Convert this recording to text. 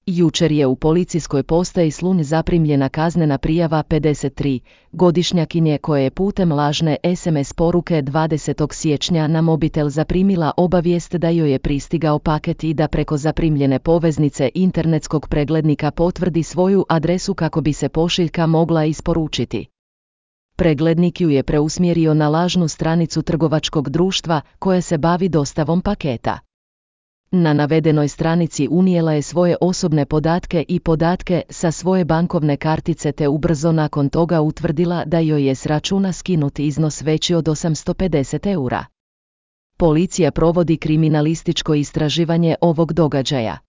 Jučer je u policijskoj postaji Slunj zaprimljena kaznena prijava 53-godišnjakinje koja je putem lažne SMS poruke 20. siječnja na mobitel zaprimila obavijest da joj je pristigao paket i da preko zaprimljene poveznice internetskog preglednika potvrdi svoju adresu kako bi se pošiljka mogla isporučiti. Preglednik ju je preusmjerio na lažnu stranicu trgovačkog društva koje se bavi dostavom paketa. Na navedenoj stranici unijela je svoje osobne podatke i podatke sa svoje bankovne kartice te ubrzo nakon toga utvrdila da joj je s računa skinut iznos veći od 850 eura. Policija provodi kriminalističko istraživanje ovog događaja.